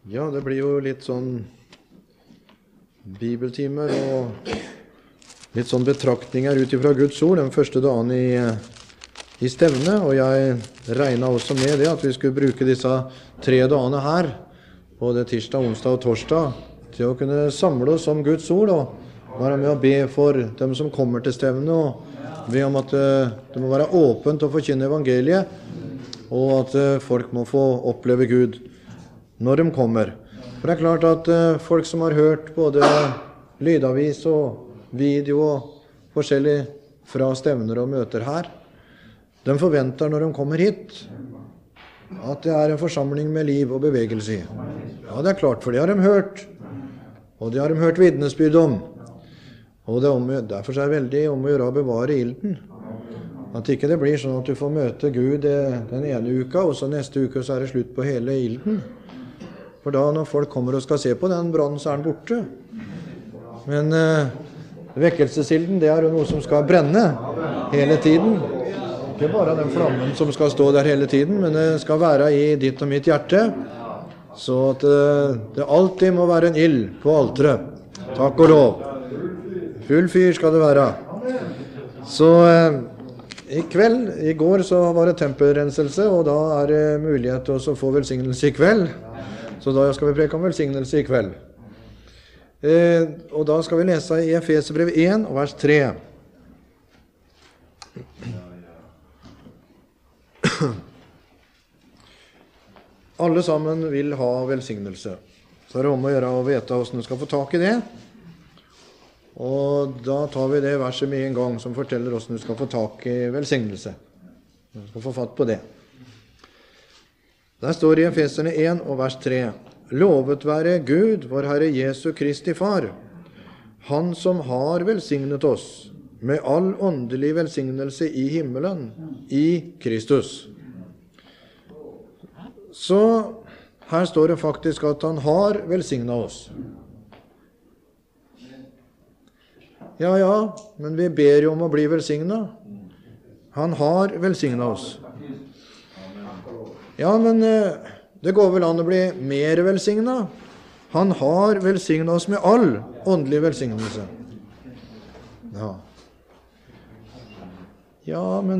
Ja, det blir jo litt sånn bibeltimer og litt sånn betraktninger ut ifra Guds ord den første dagen i stevne, og jeg regnet også med det at vi skulle bruke disse 3 dagene her, både tirsdag, onsdag og torsdag, til å kunne samle oss om Guds ord og være med å be for dem som kommer til stevne, og be om at det må være åpent å forkynne evangeliet, og at folk må få oppleve Gud når de kommer. For det er klart at folk som har hørt både lydavis og video og forskjellig fra stevner og møter her, de forventer når de kommer hit at det er en forsamling med liv og bevegelse i. Ja, det er klart, for det har de hørt, og det har de hørt vitnesbyrd om. Og derfor er det veldig om å gjøre å bevare ilden. At ikke det blir sånn at du får møte Gud den ene uka, og så neste uke så er det slutt på hele ilden. For da når folk kommer og skal se på den brannen, så er den borte. Men vekkelsesilden, det er jo noe som skal brenne hele tiden. Ikke bare den flammen som skal stå der hele tiden, men det skal være i ditt og mitt hjerte. Så at det alltid må være en ild på alteret. Takk og lov. Full fyr skal det være. Så i kveld, i går så var det tempelrenselse, og da er det mulighet til å få velsignelse i kveld. Så da skal vi preke om velsignelse i kveld. Og da skal vi lese i Efeserbrev 1, vers 3. Alle sammen vil ha velsignelse. Så er det om å gjøre å vite hvordan du skal få tak i det. Og da tar vi det verset med en gang som forteller hvordan du skal få tak i velsignelse. Du skal få fatt på det. Der står i Efeserne 1 og vers 3. Lovet være Gud, vår Herre Jesu Kristi Far, Han som har velsignet oss med all åndelig velsignelse i himmelen, i Kristus. Så her står det faktisk at han har velsignet oss. Ja, men vi ber jo om å bli velsignet. Han har velsignet oss. Ja, men det går vel an å bli mer velsignet. Han har velsignet oss med all åndelig velsignelse. Ja, men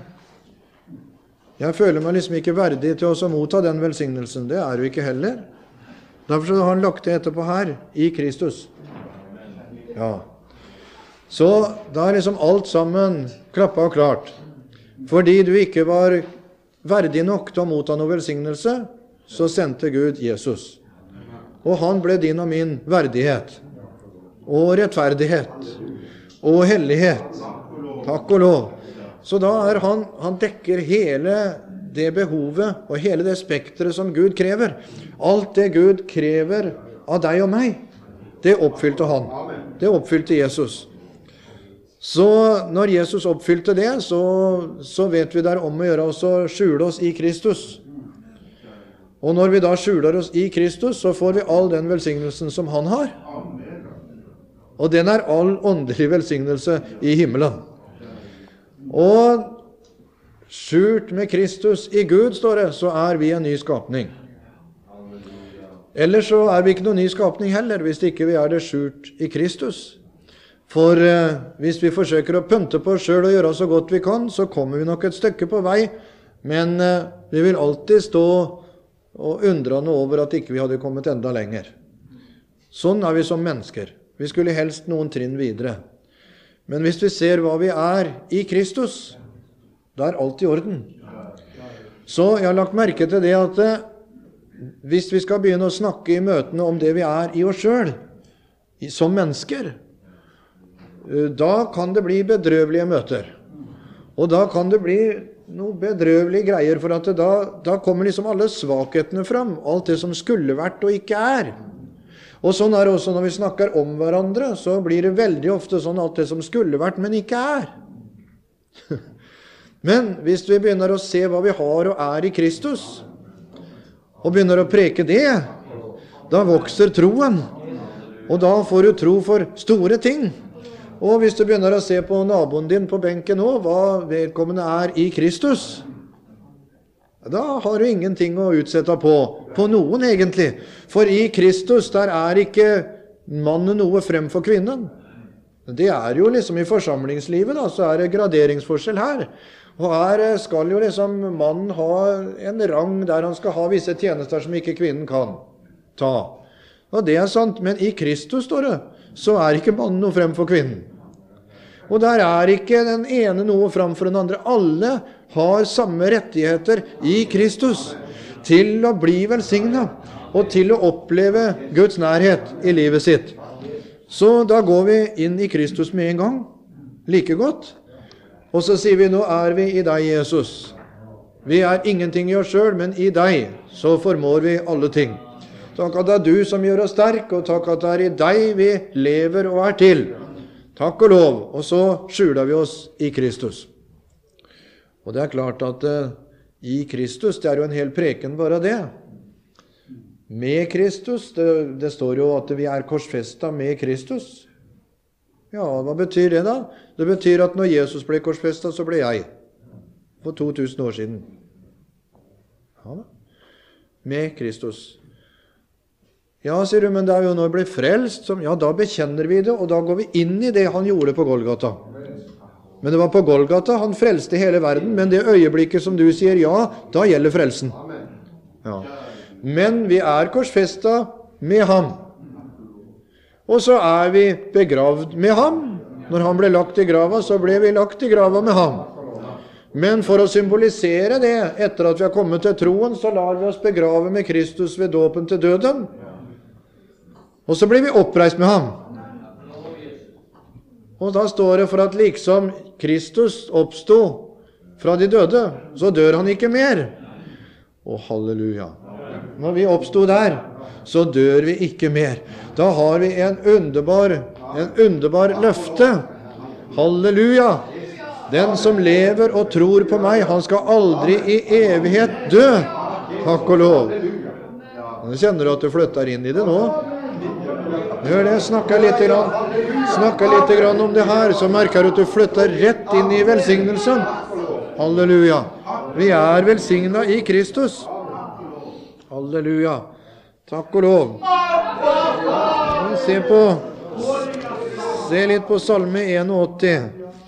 jeg føler meg liksom ikke verdig til å motta den velsignelsen. Det er jo ikke heller. Derfor har han lagt det etterpå her, i Kristus. Ja. Så da er liksom alt sammen klappet og klart. Fordi du ikke var verdig nok til å motta noe velsignelse, så sendte Gud Jesus. Og han ble din og min verdighet, og rettferdighet, og hellighet. Takk og lov. Så da er han dekker hele det behovet, og hele det spektret som Gud krever. Alt det Gud krever av deg og meg, det oppfylte han. Det oppfylte Jesus. Så når Jesus oppfylte det, så vet vi der om å gjøre oss å skjule oss i Kristus. Og når vi da skjuler oss i Kristus, så får vi all den velsignelsen som han har. Og den er all åndelig velsignelse i himmelen. Og skjult med Kristus i Gud, står det, så er vi en ny skapning. Ellers så er vi ikke noen ny skapning heller, hvis ikke vi er det skjult i Kristus. For hvis vi forsøker å pynte på oss selv og gjøre så godt vi kan, så kommer vi nok et stykke på vei, men vi vil alltid stå og undre noe over at ikke vi hadde kommet enda lenger. Sånn er vi som mennesker. Vi skulle helst noen trinn videre. Men hvis vi ser hva vi er i Kristus, da er alt i orden. Så jeg har lagt merke til det at hvis vi skal begynne å snakke i møtene om det vi er i oss selv, som mennesker, da kan det bli bedrøvelige møter. Og da kan det bli noen bedrøvelige greier, for at da kommer liksom alle svakhetene fram, alt det som skulle vært og ikke er. Og sånn er det også når vi snakker om hverandre, så blir det veldig ofte sånn alt det som skulle vært, men ikke er. Men hvis vi begynner å se hva vi har og er i Kristus, og begynner å preke det, da vokser troen, og da får du tro for store ting. Og hvis du begynner å se på naboen din på benken nå, hva vedkommende er i Kristus, Da har du ingenting å utsette på noen egentlig. For i Kristus, der er ikke mannen noe fremfor kvinnen. Det er jo liksom i forsamlingslivet da, så er det graderingsforskjell her. Og her skal jo liksom mannen ha en rang der han skal ha visse tjenester som ikke kvinnen kan ta. Og det er sant, men i Kristus, står det, så er ikke mannen noe fremfor kvinnen. Og der er ikke den ene noe framfor den andre. Alle har samme rettigheter i Kristus til å bli velsignet og til å oppleve Guds nærhet i livet sitt. Så da går vi inn i Kristus med en gang, like godt. Og så sier vi, nå er vi i deg, Jesus. Vi er ingenting i oss selv, men i deg så formår vi alle ting. Takk at det er du som gjør oss sterk, og takk at det er i deg vi lever og er til. Takk og lov. Og så skjuler vi oss i Kristus. Og det er klart at i Kristus, det er jo en hel preken bare det. Med Kristus, det står jo at vi er korsfestet med Kristus. Ja, hva betyr det da? Det betyr at når Jesus ble korsfestet, så ble jeg. For 2000 år siden. Ja da. Med Kristus. Ja, sier du, men det er jo når jeg blir frelst, ja, da bekjenner vi det, og da går vi inn i det han gjorde på Golgata. Men det var på Golgata han frelste hele verden, men det øyeblikket som du sier ja, da gjelder frelsen. Ja. Men vi er korsfestet med ham. Og så er vi begravd med ham. Når han ble lagt i grava, så ble vi lagt i grava med ham. Men for å symbolisere det, etter at vi har kommet til troen, så lar vi oss begrave med Kristus ved dåpen til døden. Og så blir vi oppreist med ham. Og da står det for at liksom Kristus oppstod fra de døde, så dør han ikke mer. Å, halleluja. Når vi oppstod der, så dør vi ikke mer. Da har vi en underbar løfte. Halleluja. Den som lever og tror på meg, han skal aldri i evighet dø. Takk og lov. Nå kjenner du at du flytter inn i det nå. Hør det, snakker litt grann om det her, så merker du at du flytter rett inn i velsignelsen. Halleluja. Vi er velsignet i Kristus. Halleluja. Takk og lov. Se litt på Salme 81.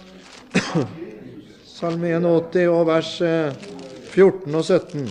Salme 81 og vers 14 og 17.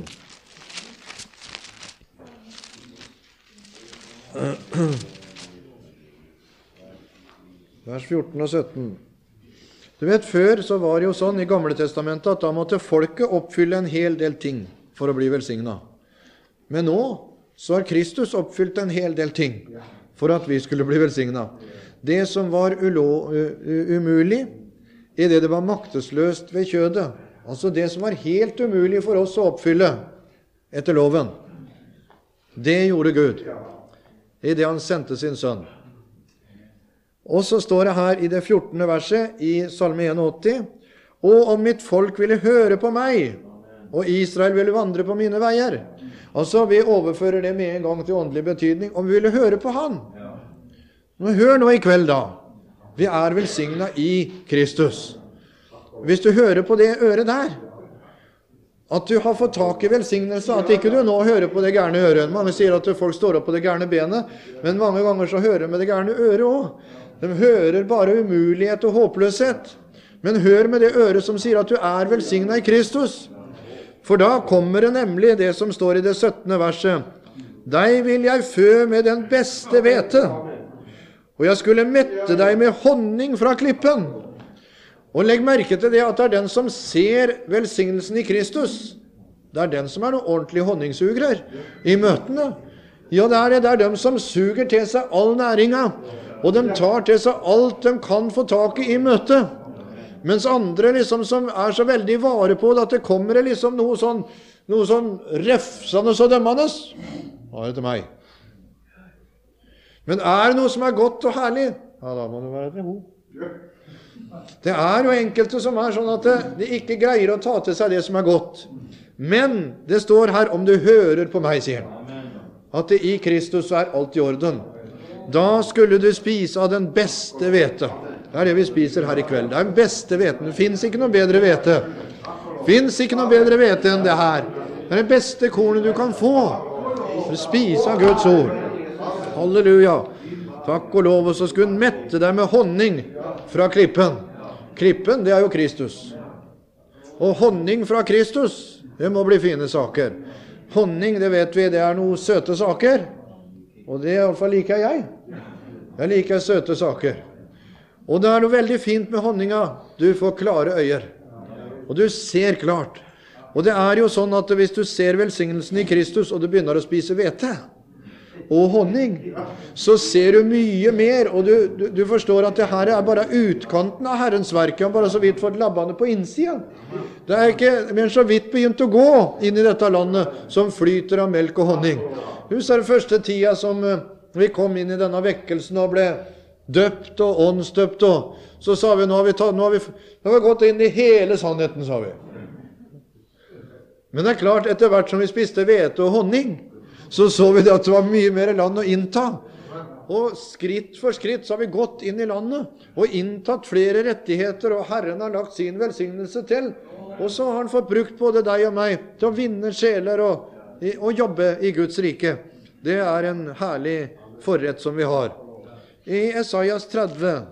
Vers 14 og 17. Du vet, før så var det jo sånn i Gamle Testamentet at da måtte folket oppfylle en hel del ting for å bli velsignet. Men nå så har Kristus oppfylt en hel del ting for at vi skulle bli velsignet. Det som var umulig, i det var maktesløst ved kjødet. Altså det som var helt umulig for oss å oppfylle etter loven. Det gjorde Gud i det han sendte sin sønn. Og så står det her i det 14. verset i Salme 81, «Og om mitt folk ville høre på meg, og Israel ville vandre på mine veier». Altså, vi overfører det med en gang til åndelig betydning, om vi ville høre på han. Men hør nå i kveld da. Vi er velsignet i Kristus. Hvis du hører på det øret der, at du har fått tak i velsignelse, at ikke du nå hører på det gærne øret. Mange sier at folk står opp på det gærne benet, men mange ganger så hører de med det gærne øret også. De hører bare umulighet og håpløshet. Men hør med det øret som sier at du er velsignet i Kristus. For da kommer det nemlig det som står i det 17. verset. «Deg vil jeg fø med den beste hvete, og jeg skulle mette deg med honning fra klippen.» Og legg merke til det at det er den som ser velsignelsen i Kristus. Det er den som er noen ordentlige honningssugere i møtene. Ja, det er de som suger til seg all næringa, og de tar til seg alt de kan få tak i møtet. Mens andre liksom som er så veldig vare på det, at det kommer liksom noe sånn refsende og dømmende. Hva er det til meg? Men er det noe som er godt og herlig? Ja, da må det være til henne. Det er jo enkelte som er sånn at de ikke greier å ta til seg det som er godt. Men det står her, om du hører på meg, sier han, at det i Kristus er alt i orden. Da skulle du spise av den beste hvete. Det er det vi spiser her i kveld. Det er den beste hveten. Det finnes ikke noe bedre hvete. Det finnes ikke noe bedre hvete enn det her. Det er det beste kornet du kan få for å spise av Guds ord. Halleluja. Takk og lov, og så skulle han mette deg med honning fra klippen. Klippen, det er jo Kristus. Og honning fra Kristus, det må bli fine saker. Honning, det vet vi, det er noen søte saker. Og det i hvert fall liker jeg. Jeg liker søte saker. Og det er noe veldig fint med honninga. Du får klare øyer. Og du ser klart. Og det er jo sånn at hvis du ser velsignelsen i Kristus, og du begynner å spise hvete og honning, så ser du mye mer, og du forstår at det her er bare utkanten av Herrens verk. Han bare så vidt fått labbene på innsiden. Det er ikke mer så vidt begynt å gå inn i dette landet som flyter av melk og honning. Husk den første tida som vi kom inn i denne vekkelsen og ble døpt og åndsdøpt, og så sa vi, nå har vi gått inn i hele sannheten, sa vi. Men det er klart, etter hvert som vi spiste hvete og honning, så vi det at det var mye mer land å innta. Og skritt for skritt så har vi gått inn i landet og inntatt flere rettigheter, og Herren har lagt sin velsignelse til. Og så har han fått brukt både deg og meg til å vinne sjeler og jobbe i Guds rike. Det er en herlig forrett som vi har. I Esaias 30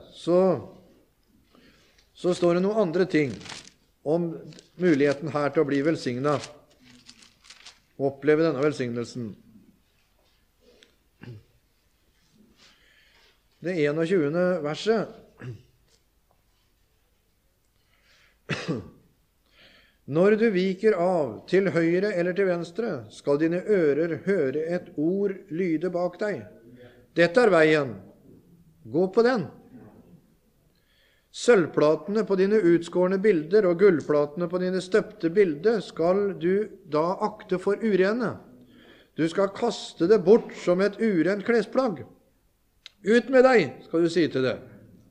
så står det noen andre ting om muligheten her til å bli velsignet. Oppleve denne velsignelsen. Det 21. verset. Når du viker av til høyre eller til venstre, skal dine ører høre et ord lyde bak deg. Dette er veien. Gå på den. Sølvplatene på dine utskårne bilder og gullplatene på dine støpte bilder skal du da akte for urene. Du skal kaste det bort som et urent klesplagg. Ut med deg, skal du si til det.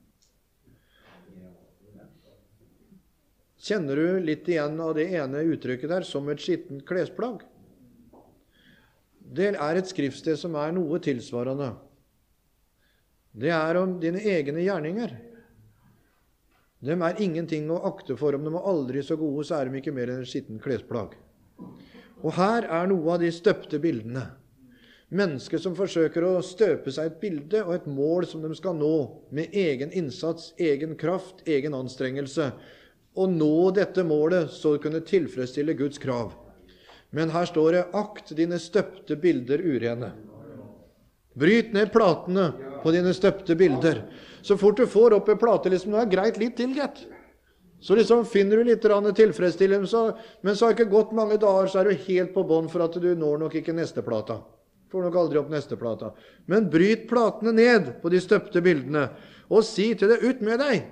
Kjenner du litt igjen av det ene uttrykket der, som et skittent klesplagg? Det er et skriftsted som er noe tilsvarende. Det er om dine egne gjerninger. De er ingenting å akte for. Om de er aldri så gode, så er de ikke mer enn et skittent klesplagg. Og her er noe av de støpte bildene. Mennesker som forsøker å støpe seg et bilde og et mål som de skal nå med egen innsats, egen kraft, egen anstrengelse. Og nå dette målet så kunne tilfredsstille Guds krav. Men her står det, akt dine støpte bilder urene. Bryt ned platene på dine støpte bilder. Så fort du får opp en plate, liksom, det er greit litt tilgett. Så liksom finner du litt tilfredsstillelse, men så har ikke gått mange dager, så er du helt på bånd for at du når nok ikke neste plata. Får nok aldri opp neste plata. Men bryt platene ned på de støpte bildene, og si til det, ut med deg.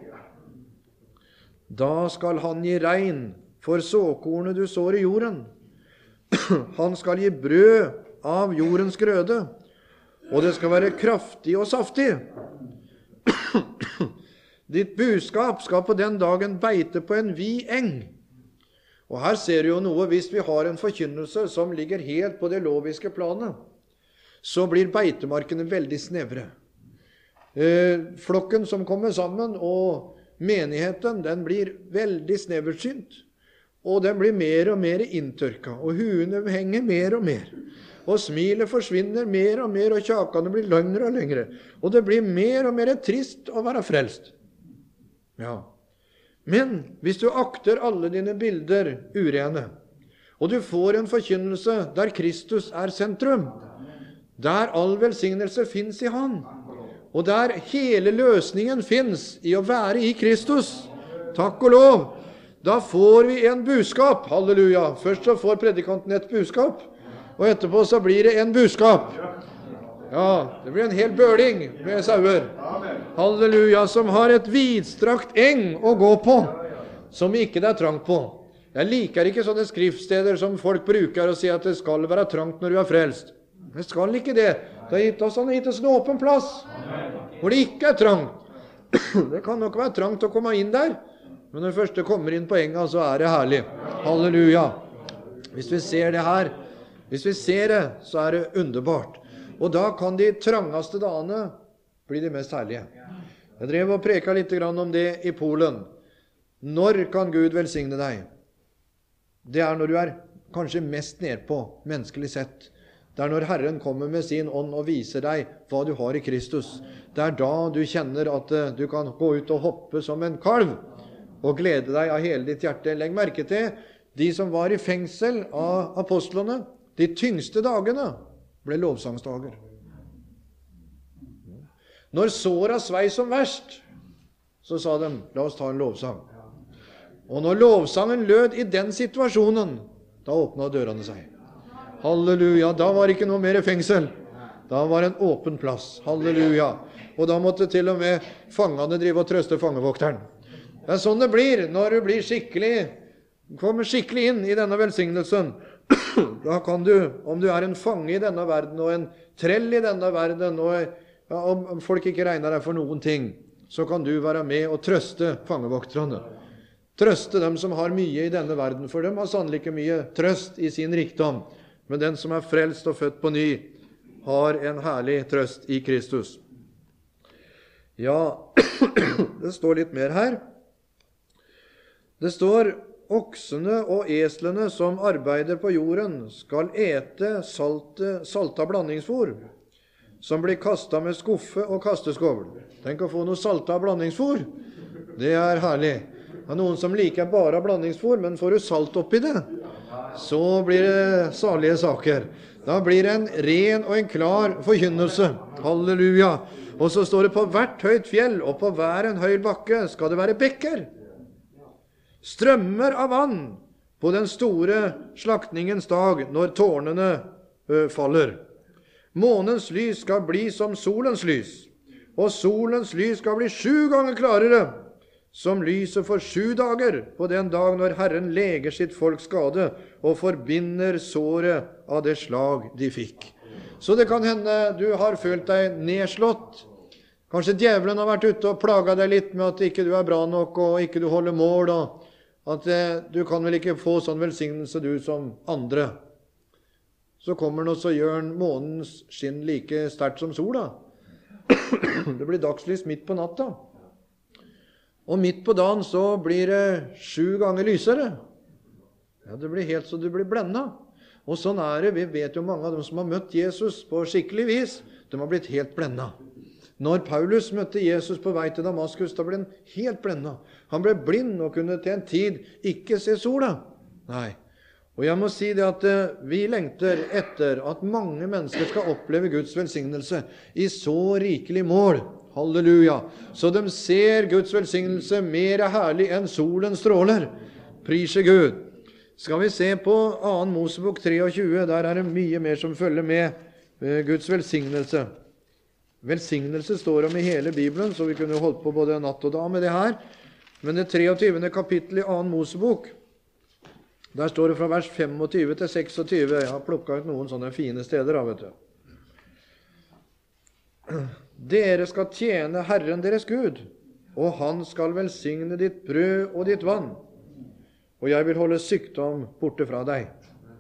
Da skal han gi regn for såkornet du sår i jorden. Han skal gi brød av jordens grøde, og det skal være kraftig og saftig. Ditt buskap skal på den dagen beite på en vid eng. Og her ser du jo noe, hvis vi har en forkynnelse som ligger helt på det loviske planet, så blir beitemarkene veldig snevre. Flokken som kommer sammen, og menigheten, den blir veldig sneversynt, og den blir mer og mer inntørka, og huene henger mer og mer. Og smilet forsvinner mer og mer, og kjakene blir lengre og lengre. Og det blir mer og mer trist å være frelst. Ja. Men hvis du akter alle dine bilder urene, og du får en forkynnelse der Kristus er sentrum, der all velsignelse finnes i Han, og der hele løsningen finnes i å være i Kristus, takk og lov, da får vi en budskap, halleluja. Først så får predikanten et budskap, og etterpå så blir det en budskap. Ja, det blir en hel bøling med sauer. Halleluja, som har et vidstrakt eng å gå på, som ikke det er trangt på. Jeg liker ikke sånne skriftsteder som folk bruker og sier at det skal være trangt når du er frelst. Det skal ikke det. Det har gitt oss en åpen plass, hvor det ikke er trangt. Det kan nok være trangt å komme inn der, men når først det kommer inn på enga, så er det herlig. Halleluja. Hvis vi ser det her, hvis vi ser det, så er det underbart. Og da kan de trangeste dagene bli de mest herlige. Jeg drev og preka litt om det i Polen. Når kan Gud velsigne deg? Det er når du er kanskje mest nedpå, menneskelig sett. Det er når Herren kommer med sin ånd og viser deg hva du har i Kristus. Det er da du kjenner at du kan gå ut og hoppe som en kalv og glede deg av hele ditt hjerte. Legg merke til, de som var i fengsel av apostlene, de tyngste dagene ble lovsangsdager. Når såra svei som verst, så sa de, la oss ta en lovsang. Og når lovsangen lød i den situasjonen, da åpnet dørene seg. Halleluja, da var ikke noe mer fengsel. Da var en åpen plass. Halleluja. Og da måtte til og med fangene drive og trøste fangevokteren. Det er sånn det blir når du blir kommer skikkelig inn i denne velsignelsen. Da kan du, om du er en fange i denne verden og en trell i denne verden, og om folk ikke regner deg for noen ting, så kan du være med og trøste fangevokterne. Trøste dem som har mye i denne verden, for dem har sannelig ikke mye trøst i sin rikdom. Men den som er frelst og født på ny, har en herlig trøst i Kristus. Ja, det står litt mer her. Det står, oksene og eslene som arbeider på jorden skal ete salta blandingsfôr, som blir kastet med skuffe og kasteskovl. Tenk å få noe salta blandingsfôr. Det er herlig. Det er noen som liker bare blandingsfôr, men får du salt oppi det, så blir det salige saker. Da blir det en ren og en klar forkynnelse. Halleluja. Og så står det, på hvert høyt fjell og på hver en høy bakke skal det være bekker. Strømmer av vann på den store slaktningens dag, når tårnene faller. Månens lys skal bli som solens lys, og solens lys skal bli 7 ganger klarere, som lyset for 7 dager, på den dag når Herren leger sitt folks skade og forbinder såret av det slag de fikk. Så det kan hende du har følt deg nedslått. Kanskje djevelen har vært ute og plaget deg litt med at ikke du er bra nok, og ikke du holder mål, og at du kan vel ikke få sånn velsignelse du som andre. Så kommer han og så gjør han månens skinn like sterkt som sola. Det blir dagslys midt på natta. Og midt på dagen så blir det 7 ganger lysere. Ja, det blir helt så du blir blendet. Og sånn er det. Vi vet jo mange av dem som har møtt Jesus på skikkelig vis, de har blitt helt blendet. Når Paulus møtte Jesus på vei til Damaskus, da ble han helt blendet. Han ble blind og kunne til en tid ikke se sola. Nei. Og jeg må si det at vi lengter etter at mange mennesker skal oppleve Guds velsignelse i så rikelig mål. Halleluja. Så de ser Guds velsignelse mer herlig enn solen stråler. Prise Gud. Skal vi se på 2. Mosebok 23, der er det mye mer som følger med Guds velsignelse. Velsignelse står om i hele Bibelen, så vi kunne holdt på både natt og dag med det her. Men det 23. kapittel i 2. Mosebok, der står det fra vers 25 til 26. Jeg har plukket ut noen sånne fine steder, vet du. Dere skal tjene Herren deres Gud, og han skal velsigne ditt brød og ditt vann, og jeg vil holde sykdom borte fra deg.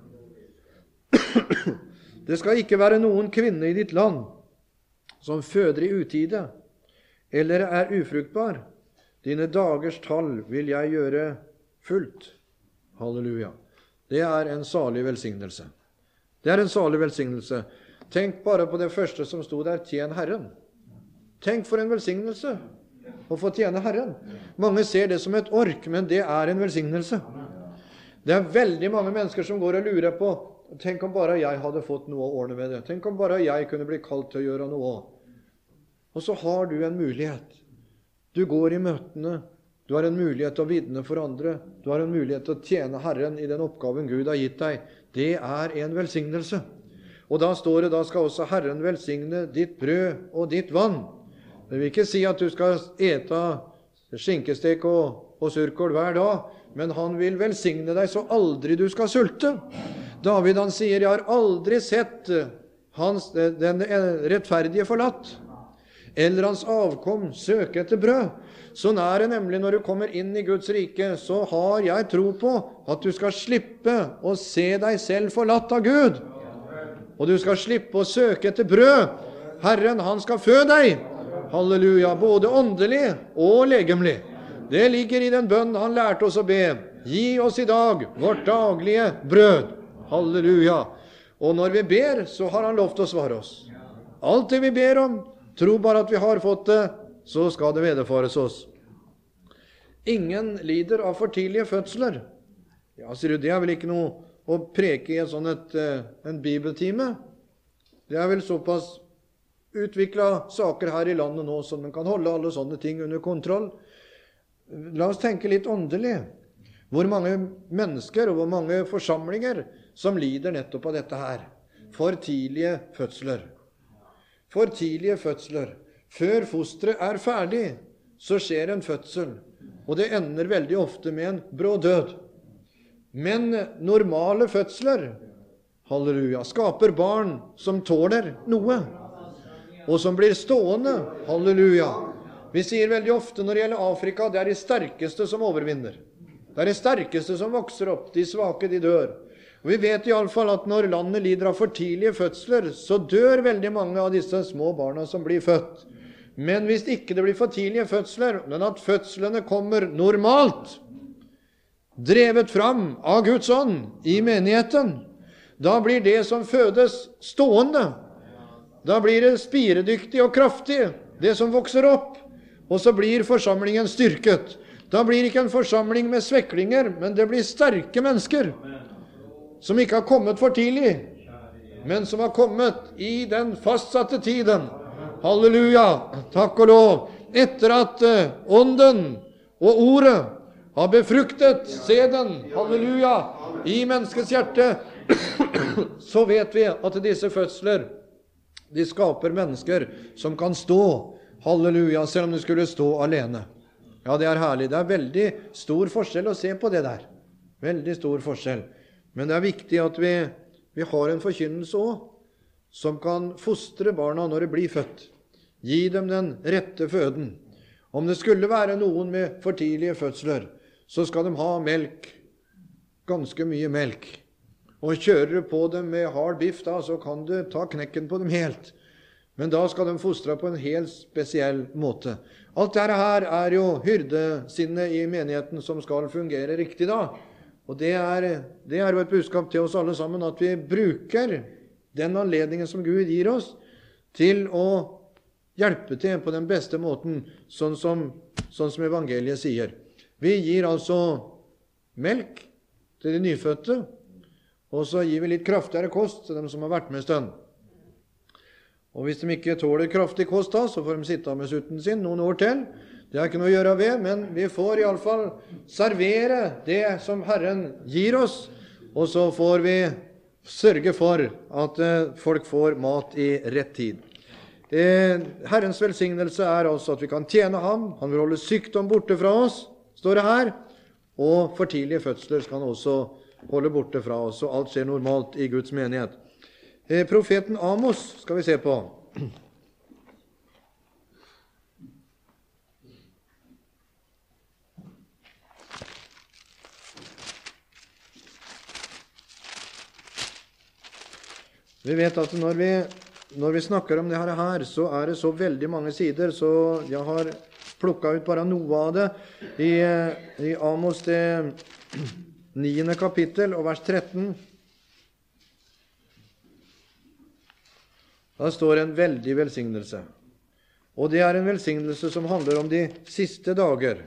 Det skal ikke være noen kvinne i ditt land som føder i utide, eller er ufruktbar. Dine dagers tall vil jeg gjøre fullt. Halleluja. Det er en salig velsignelse. Det er en salig velsignelse. Tenk bare på det første som stod der, tjen Herren. Tenk for en velsignelse å få tjene Herren. Mange ser det som et ork, men det er en velsignelse. Det er veldig mange mennesker som går og lurer på, tenk om bare jeg hadde fått noe å ordne med det. Tenk om bare jeg kunne bli kalt til å gjøre noe. Og så har du en mulighet. Du går i møtene, du har en mulighet til å vitne for andre, du har en mulighet til å tjene Herren i den oppgaven Gud har gitt deg. Det er en velsignelse. Og da står det, da skal også Herren velsigne ditt brød og ditt vann. Det vil ikke si at du skal ete skinkestek og surkål hver dag, men han vil velsigne deg så aldri du skal sulte. David han sier, jeg har aldri sett den rettferdige forlatt, eller hans avkom søke etter brød. Sånn er det nemlig når du kommer inn i Guds rike, så har jeg tro på at du skal slippe å se deg selv forlatt av Gud. Og du skal slippe å søke etter brød. Herren, han skal fø deg. Halleluja, både åndelig og legemlig. Det ligger i den bønn han lærte oss å be. Gi oss i dag vårt daglige brød. Halleluja. Og når vi ber, så har han lov til å svare oss. Alt det vi ber om, tro bare at vi har fått det, så skal det vederfares oss. Ingen lider av for tidlige fødsler. Ja, sier du, det er vel ikke noe å preke i en bibeltime? Det er vel såpass utviklet saker her i landet nå som man kan holde alle sånne ting under kontroll. La oss tenke litt åndelig. Hvor mange mennesker og hvor mange forsamlinger som lider nettopp av dette her. For tidlige fødsler. For tidlige fødsler. Før fosteret er ferdig, så skjer en fødsel. Og det ender veldig ofte med en brå død. Men normale fødsler, halleluja, skaper barn som tåler noe, og som blir stående, halleluja. Vi sier veldig ofte når det gjelder Afrika, det er de sterkeste som overvinner. Det er de sterkeste som vokser opp, de svake de dør. Og vi vet i alle fall at når landet lider av for tidlige fødsler, så dør veldig mange av disse små barna som blir født. Men hvis ikke det blir for tidlige fødsler, men at fødslene kommer normalt, drevet fram av Guds ånd i menigheten, da blir det som fødes stående. Da blir det spiredyktig og kraftig, det som vokser opp, og så blir forsamlingen styrket. Da blir ikke en forsamling med sveklinger, men det blir sterke mennesker, som ikke har kommet for tidlig, men som har kommet i den fastsatte tiden. Halleluja, takk og lov. Etter at ånden og ordet har befruktet sæden, halleluja, i menneskets hjerte, så vet vi at disse fødsler, de skaper mennesker som kan stå, halleluja, selv om de skulle stå alene. Ja, det er herlig. Det er veldig stor forskjell å se på det der. Veldig stor forskjell. Men det er viktig at vi har en forkynnelse også, som kan fostre barna når de blir født. Gi dem den rette føden. Om det skulle være noen med for tidlige fødsler, så skal de ha melk, ganske mye melk. Og kjører du på dem med hard biff, da, så kan du ta knekken på dem helt. Men da skal de fostre på en helt spesiell måte. Alt dette her er jo hyrdesinnet i menigheten som skal fungere riktig da. Og det er jo et budskap til oss alle sammen, at vi bruker den anledningen som Gud gir oss til å hjelpe til på den beste måten, sånn som evangeliet sier. Vi gir altså melk til de nyfødte, og så gir vi litt kraftigere kost til dem som har vært med en stund. Og hvis de ikke tåler kraftig kost da, så får de sitte med sutten sin noen år til. Det er ikke noe å gjøre ved, men vi får i alle fall servere det som Herren gir oss, og så får vi sørge for at folk får mat i rett tid. Herrens velsignelse er altså at vi kan tjene ham, han vil holde sykdom borte fra oss, står det her, og for tidlige fødsler skal han også holde borte fra oss, og alt skjer normalt i Guds menighet. Profeten Amos skal vi se på. Vi vet at når vi snakker om det her, så er det så veldig mange sider, så jeg har plukket ut bare noe av det i Amos det 9. kapittel og vers 13. Da står en veldig velsignelse. Og det er en velsignelse som handler om de siste dager.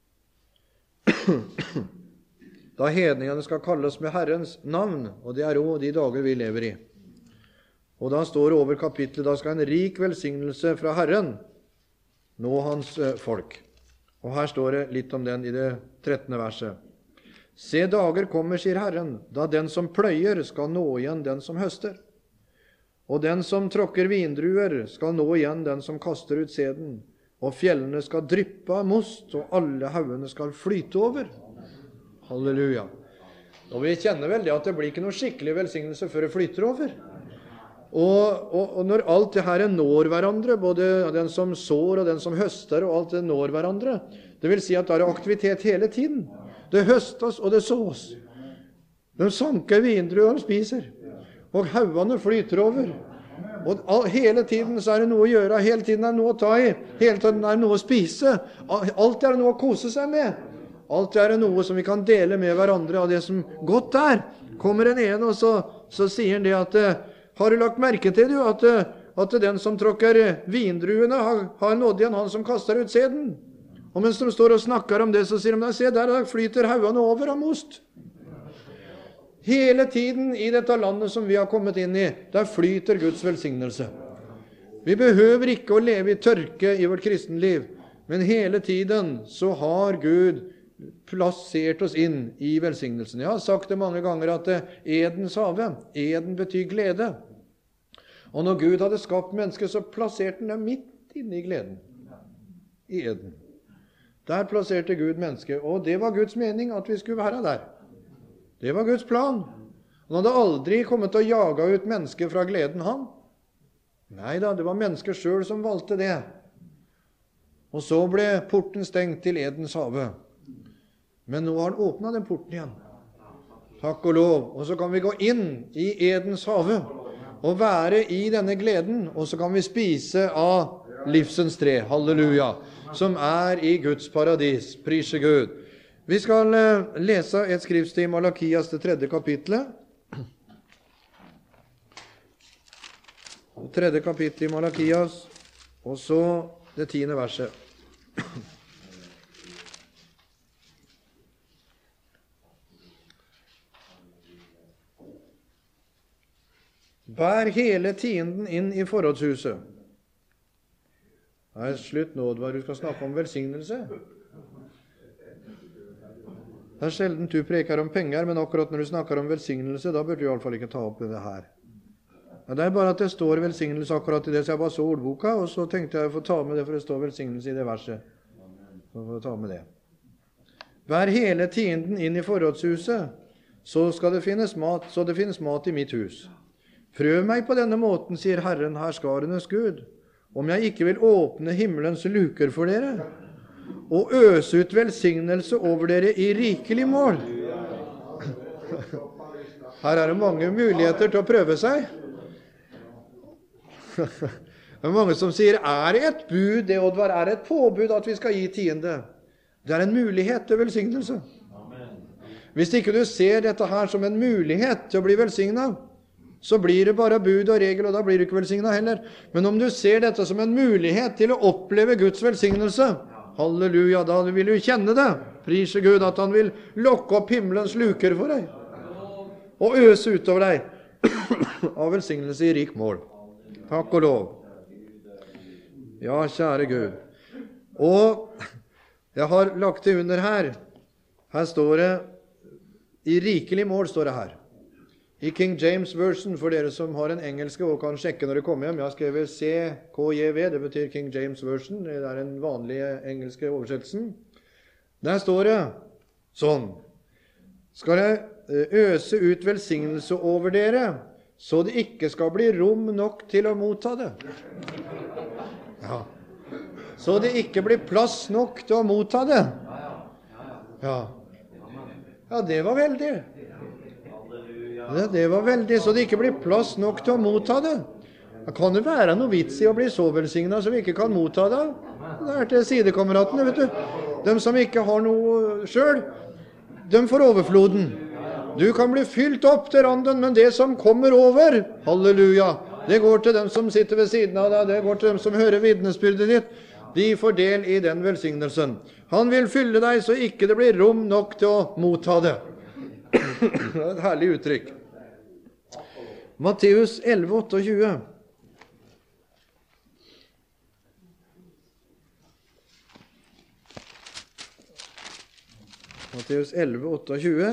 Da hedningene skal kalles med Herrens navn, og det er også de dager vi lever i. Og da står det over kapitlet, da skal en rik velsignelse fra Herren nå hans folk. Og her står det litt om den i det 13. verset. Se, dager kommer, sier Herren, da den som pløyer skal nå igjen den som høster. Og den som tråkker vindruer skal nå igjen den som kaster ut sæden. Og fjellene skal dryppe av most, og alle haugene skal flyte over. Halleluja. Og vi kjenner vel det at det blir ikke noe skikkelig velsignelse før det flyter over. Og når alt det her når hverandre, både den som sår og den som høster, og alt det når hverandre, det vil si at det er aktivitet hele tiden. Det høstes og det sås. De sanker vindruer og spiser. Og haugene flyter over. Og hele tiden så er det noe å gjøre, hele tiden er det noe å ta i, hele tiden er det noe å spise. Alt er det noe å kose seg med. Alt er det noe som vi kan dele med hverandre av det som godt er. Kommer en ene, og så sier han det at har du lagt merke til du, at den som tråkker vindruene har nådd igjen han som kaster ut seden? Og mens de står og snakker om det, så sier de, se der flyter haugene over av most. Hele tiden i dette landet som vi har kommet inn i, der flyter Guds velsignelse. Vi behøver ikke å leve i tørke i vårt kristenliv, men hele tiden så har Gud plassert oss inn i velsignelsen. Jeg har sagt det mange ganger at Edens have, Eden betyr glede. Og når Gud hadde skapt mennesket, så plasserte han dem midt inne i gleden. I Eden. Der plasserte Gud mennesket, og det var Guds mening at vi skulle være der. Det var Guds plan. Han hadde aldri kommet til å jage ut mennesket fra gleden han. Neida, det var mennesket selv som valgte det. Og så ble porten stengt til Edens have. Men nå har han åpnet den porten igjen. Takk og lov. Og så kan vi gå inn i Edens have og være i denne gleden, og så kan vi spise av livsens tre. Halleluja. Som i Guds paradis. Prise Gud. Vi skal lese et skriftsted i Malakias, det 3. kapitlet. 3. kapittel i Malakias, og så det 10. verset. Bær hele tienden inn i forrådshuset. Det slutt nå, du skal snakke om velsignelse. Det sjelden du preker om penger, men akkurat når du snakker om velsignelse, da bør du i alle fall ikke ta opp det her. Ja, det bare at det står velsignelse akkurat i det, så jeg bare så ordboka, og så tenkte jeg å få ta med det, for det står velsignelse i det verset. Så får jeg ta med det. Bær hele tienden inn i forrådshuset, så skal det finnes mat, så det finnes mat i mitt hus. Prøv meg på denne måten, sier Herren, herskarenes Gud, om jeg ikke vil åpne himmelens luker for dere, og øse ut velsignelse over dere i rikelig mål. Her det mange muligheter til å prøve seg. Det mange som sier, det et bud, det Oddvar, det et påbud at vi skal gi tiende? Det en mulighet til velsignelse. Hvis ikke du ser dette her som en mulighet til å bli velsignet, så blir det bare bud og regel, og da blir du ikke velsignet heller. Men om du ser dette som en mulighet til å oppleve Guds velsignelse, halleluja, da vil du kjenne det. Prise Gud at han vil lokke opp himmelens luker for deg, og øse utover deg av velsignelse i rik mål. Takk og lov. Ja, kjære Gud. Og jeg har lagt det under her. Her står det, i rikelig mål står det her. I King James Version, for dere som har en engelske og kan sjekke når det kommer hjem, jeg har skrevet CKJV, det betyr King James Version, det den vanlige engelske oversettelsen. Der står det sånn, skal jeg øse ut velsignelse over dere, så det ikke skal bli rom nok til å motta det. Ja. Så det ikke blir plass nok til å motta det. Ja. Ja, det var veldig. Det var veldig, så det ikke blir plass nok til å motta det. Det kan jo være noe vits i å bli så velsignet så vi ikke kan motta det. Det til sidekameratene, vet du. De som ikke har noe selv, de får overfloden. Du kan bli fylt opp til randen, men det som kommer over, halleluja, det går til dem som sitter ved siden av deg, det går til dem som hører vitnesbyrdet ditt. De får del i den velsignelsen. Han vil fylle deg så ikke det blir rom nok til å motta det. Det et herlig uttrykk. Matteus 11:28. Matteus 11:28.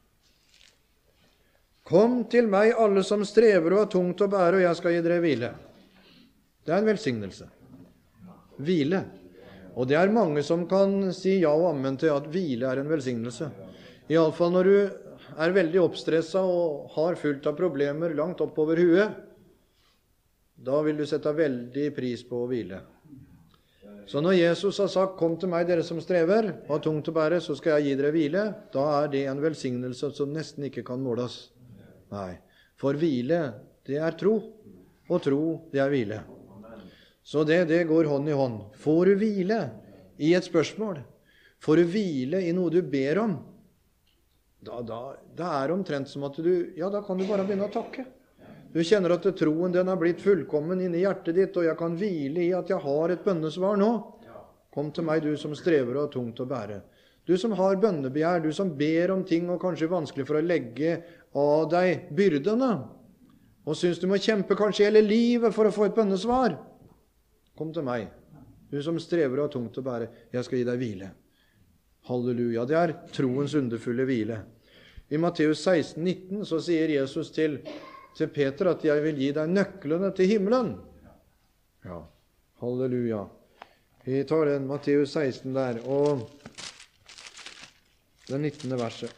Kom til meg alle som strever og har tungt å bære, og jeg skal gi dere hvile. Det en velsignelse. Hvile. Og det mange som kan si ja og amen til at hvile en velsignelse. I alle fall når du veldig oppstresset og har fullt av problemer langt oppover huet, da vil du sette veldig pris på å hvile. Så når Jesus har sagt, kom til meg dere som strever, og har tungt å bære, så skal jeg gi dere hvile, da det en velsignelse som nesten ikke kan måles. Nei, for hvile, det tro, og tro, det hvile. Så det går hånd i hånd. Får du hvile i et spørsmål? Får du hvile i noe du ber om? det er omtrent som at da kan du bare begynne å takke. Du kjenner at troen den har blitt fullkommen inni hjertet ditt, og jeg kan hvile i at jeg har et bønnesvar nå. Kom til meg, du som strever og har tungt å bære. Du som har bønnebegjær, du som ber om ting og kanskje er vanskelig for å legge av deg byrdene, og synes du må kjempe kanskje hele livet for å få et bønnesvar. Kom til meg, du som strever og har tungt å bære. Jeg skal gi deg hvile. Halleluja, det er troens underfulle hvile. I Matteus 16, 19 så sier Jesus til Peter at jeg vil gi deg nøklene til himmelen. Ja, halleluja. Vi tar den Matteus 16 der, og det 19. verset.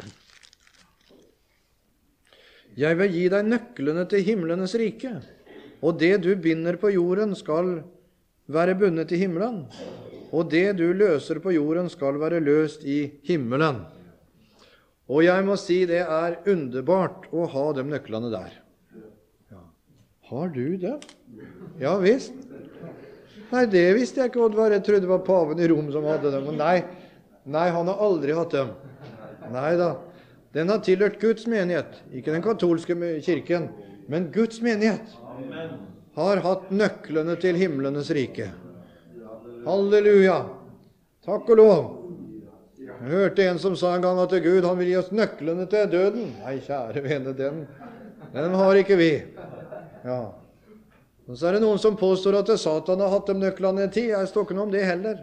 Jeg vil gi deg nøklene til himlenes rike, og det du binder på jorden skal være bundet i himmelen, og det du løser på jorden skal være løst i himmelen. Og jeg må si det er underbart å ha de nøklene der. Ja. Har du det? Ja, visst. Nei, det visste jeg ikke, Oddvar. Jeg trodde det var paven i Rom som hadde dem. Nei, han har aldri hatt dem. Nei da. Den har tilhørt Guds menighet. Ikke den katolske kirken, men Guds menighet har hatt nøklene til himlenes rike. Halleluja. Takk og lov. Jeg hørte en som sa en gang at Gud han vil gi oss nøklene til døden. Nei, kjære vene, den har ikke vi. Ja. Og så er det noen som påstår at Satan har hatt de nøklene i tid. Jeg står ikke noe om det heller.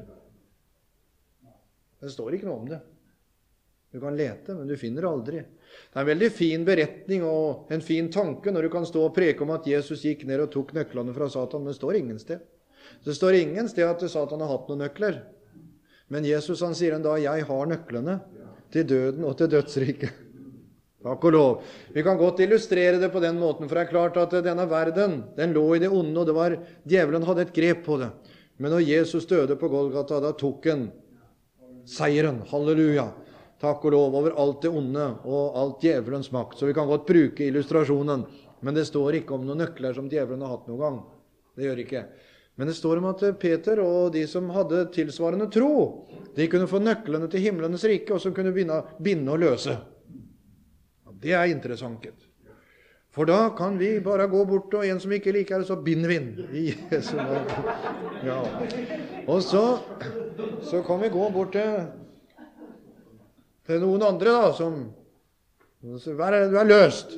Det står ikke noe om det. Du kan lete, men du finner aldri. Det er en veldig fin beretning og en fin tanke når du kan stå og preke om at Jesus gikk ned og tok nøklene fra Satan, men det står ingen sted. Det står ingen sted at Satan har hatt noen nøkler. Men Jesus han sier en dag, jeg har nøklene til døden og til dødsriket. Takk og lov. Vi kan godt illustrere det på den måten, for det er klart at denne verden, den lå i det onde, og det var, djevelen hadde et grep på det. Men når Jesus døde på Golgata, da tok han seieren, halleluja, takk og lov, over alt det onde og alt djevelens makt. Så vi kan godt bruke illustrasjonen, men det står ikke om noen nøkler som djevelen har hatt noen gang. Det gjør ikke. Men det står om at Peter og de som hadde tilsvarende tro, de kunne få nøklene til himlenes rike, og som kunne binde og løse. Det er interessant. For da kan vi bare gå bort, og en som ikke liker det, så binder vi inn i Jesu navn. Ja. Og så kan vi gå bort til noen andre da, som du er løst.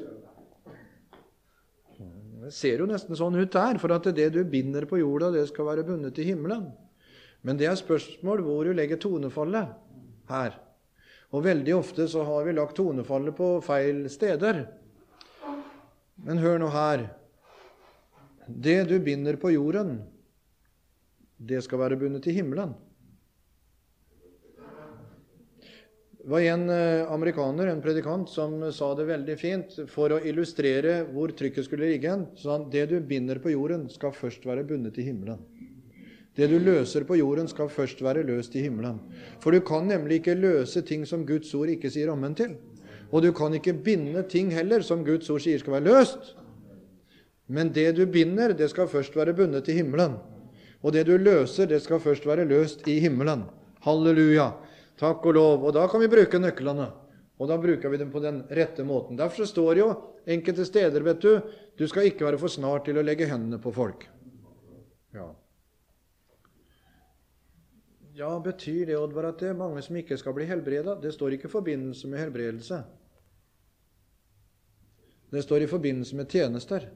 Det ser jo nesten sånn ut der, for at det du binder på jorda, det skal være bundet i himmelen. Men det er spørsmål hvor du legger tonefallet her. Og veldig ofte så har vi lagt tonefallet på feil steder. Men hør nå her. Det du binder på jorden, det skal være bundet i himmelen. Det var en amerikaner, en predikant, som sa det veldig fint. For å illustrere hvor trykket skulle ligge, så sa han, det du binder på jorden skal først være bundet i himmelen. Det du løser på jorden skal først være løst i himmelen. For du kan nemlig ikke løse ting som Guds ord ikke sier ammen til. Og du kan ikke binde ting heller som Guds ord sier skal være løst. Men det du binder, det skal først være bundet i himmelen. Og det du løser, det skal først være løst i himmelen. Halleluja. Takk og lov. Og da kan vi bruke nøklene. Og da bruker vi dem på den rette måten. Derfor står jo enkelte steder, vet du, du skal ikke være for snart til å legge hendene på folk. Ja. Ja, betyr det, Oddvar, at det er mange som ikke skal bli helbredet? Det står ikke i forbindelse med helbredelse. Det står i forbindelse med tjenester.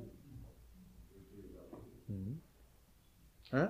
Ja,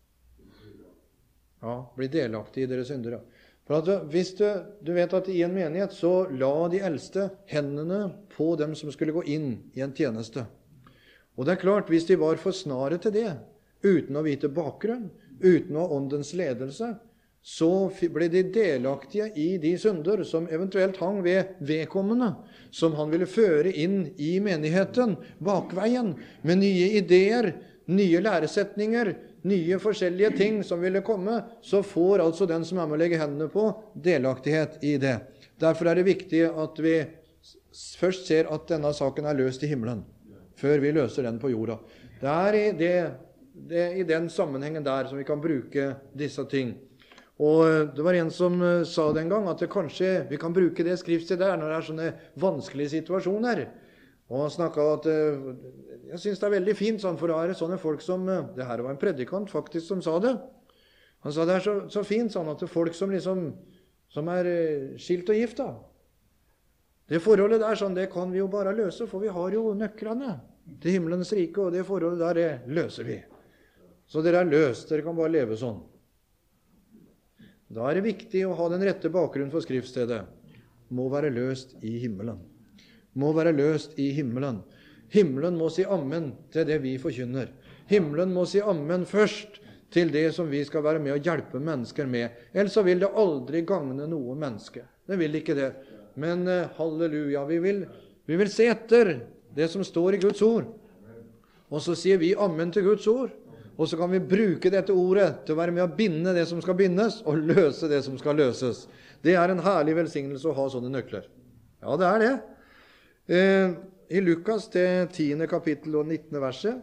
bli delaktig i deres synder. For at hvis du vet at i en menighet, så la de eldste hendene på dem som skulle gå inn i en tjeneste. Og det er klart, hvis de var for snare til det, uten å vite bakgrunn, uten å ha åndens ledelse, så ble de delaktige i de synder som eventuelt hang ved vedkommende, som han ville føre inn i menigheten, bakveien, med nye ideer, nye læresetninger, nye forskjellige ting som ville komme, så får altså den som er med å legge hendene på, delaktighet i det. Derfor er det viktig at vi først ser at denne saken er løst i himmelen, før vi løser den på jorda. Det er i den sammenhengen der som vi kan bruke disse ting. Og det var en som sa det en gang, at kanskje vi kan bruke det skriftstedet der når det er sånne vanskelige situasjoner. Og han snakket at jeg synes det er veldig fint sånn, for da er det sånne folk som, det her var en predikant faktisk som sa det. Han sa det er så fint sånn at det er folk som liksom, som er skilt og gift da. Det forholdet der sånn, det kan vi jo bare løse, for vi har jo nøklene til himmelens rike, og det forholdet der, det løser vi. Så dere er løst, dere kan bare leve sånn. Da er det viktig å ha den rette bakgrunnen for skriftstedet. Må være løst i himmelen. Må være løst i himmelen. Himmelen må si amen til det vi forkynner. Himmelen må si amen først til det som vi skal være med og hjelpe mennesker med. Ellers så vil det aldri gagne noe menneske. Det vil ikke det. Men halleluja, vi vil se etter det som står i Guds ord. Og så sier vi amen til Guds ord. Og så kan vi bruke dette ordet til å være med å binde det som skal bindes, og løse det som skal løses. Det er en herlig velsignelse å ha sånne nøkler. Ja, det er det. I Lukas, det 10. kapittel og 19. verset.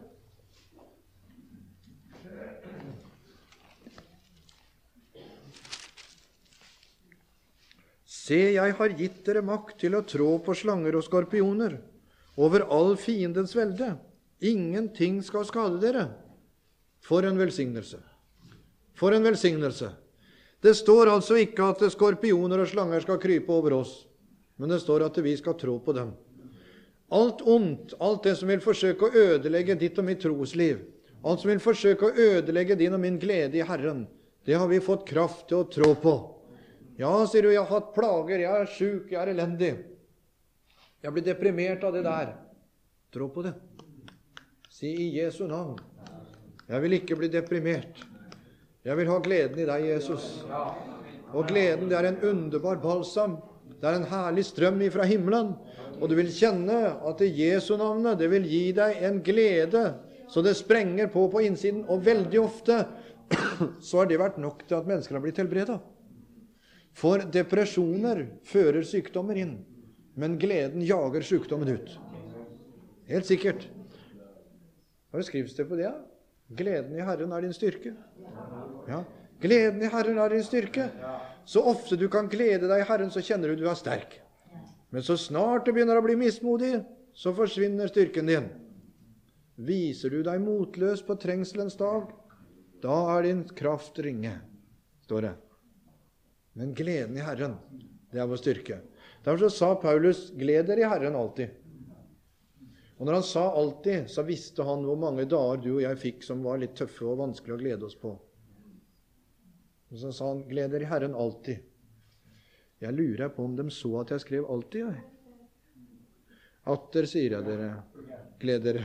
Se, jeg har gitt dere makt til å trå på slanger og skorpioner, over all fiendens velde. Ingenting skal skade dere. For en velsignelse. For en velsignelse. Det står altså ikke at skorpioner og slanger skal krype over oss, men det står at vi skal trå på dem. Alt ondt, alt det som vil forsøke å ødelegge ditt og mitt trosliv, alt som vil forsøke å ødelegge din og min glede i Herren, det har vi fått kraft til å trå på. Ja, sier du, jeg har hatt plager, jeg er syk, jeg er elendig. Jeg blir deprimert av det der. Trå på det. Si i Jesu navn. Jeg vil ikke bli deprimert. Jeg vil ha gleden i deg, Jesus. Og gleden, det er en underbar balsam. Det er en herlig strøm ifra himmelen. Og du vil kjenne at det Jesu navnet, det vil gi deg en glede, så det sprenger på innsiden. Og veldig ofte så har det vært nok til at mennesker har blitt helbredet. For depresjoner fører sykdommer inn, men gleden jager sykdommen ut. Helt sikkert. Har du skrivsted på det? Gleden i Herren er din styrke. Ja, gleden i Herren er din styrke. Så ofte du kan glede deg i Herren, så kjenner du er sterk. Men så snart du begynner å bli mismodig, så forsvinner styrken din. Viser du deg motløs på trengselens dag, da er din kraft ringe, står det. Men gleden i Herren, det er vår styrke. Derfor så sa Paulus, gled dere i Herren alltid. Og når han sa alltid, så visste han hvor mange dager du og jeg fikk som var litt tøffe og vanskelig å glede oss på. Og så sa han, gled dere i Herren alltid. Jeg lurer på om de så at jeg skrev alltid, jeg. Atter sier jeg dere, gled dere.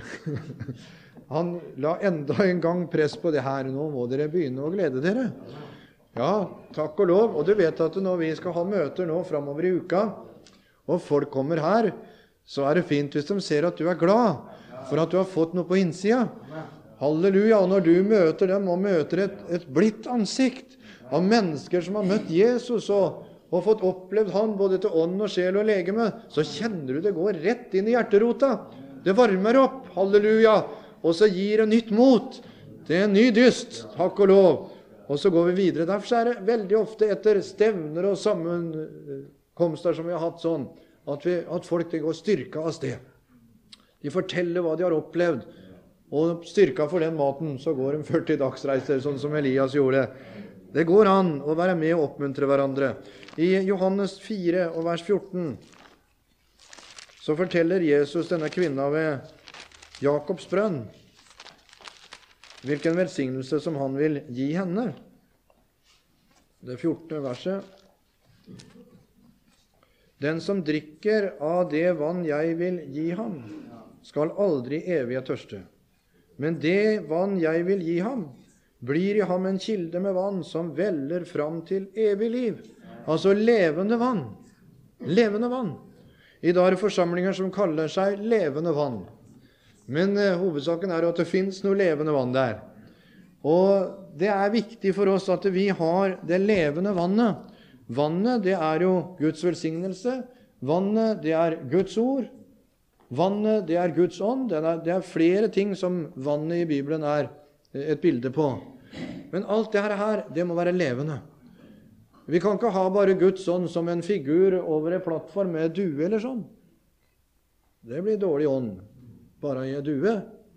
Han la enda en gang press på det her, nå må dere begynne å glede dere. Ja, takk og lov. Og du vet at når vi skal ha møter nå fremover i uka, og folk kommer her, så er det fint hvis de ser at du er glad for at du har fått noe på innsida. Halleluja, og når du møter dem og møter et blidt ansikt av mennesker som har møtt Jesus og fått opplevd han både til ånd og sjel og legeme, så kjenner du det går rett inn i hjerterota. Det varmer opp, halleluja, og så gir det nytt mot. Det er en ny dyst, takk og lov. Og så går vi videre. Derfor er det veldig ofte etter stevner og sammenkomster som vi har hatt sånn, at folk det går styrka av sted. De forteller hva de har opplevd, og styrka for den maten, så går de 40 dagsreiser, sånn som Elias gjorde. Det går an å være med og oppmuntre hverandre. I Johannes 4 og vers 14 så forteller Jesus denne kvinna ved Jakobs brønn hvilken velsignelse som han vil gi henne. Det 14. verset. Den som drikker av det vann jeg vil gi ham, skal aldri evig tørste. Men det vann jeg vil gi ham, blir i ham en kilde med vann som veller fram til evig liv. Altså levende vann. Levende vann. I dag er det forsamlinger som kaller seg levende vann. Men hovedsaken er at det finnes noe levende vann der. Og det er viktig for oss at vi har det levende vannet. Vannet, det er jo Guds velsignelse. Vannet, det er Guds ord. Vannet, det er Guds ånd. Det er flere ting som vannet i Bibelen er et bilde på. Men alt det her, det må være levende. Vi kan ikke ha bare Guds ånd som en figur over en plattform med due eller sånn. Det blir dårlig ånd, bare i due.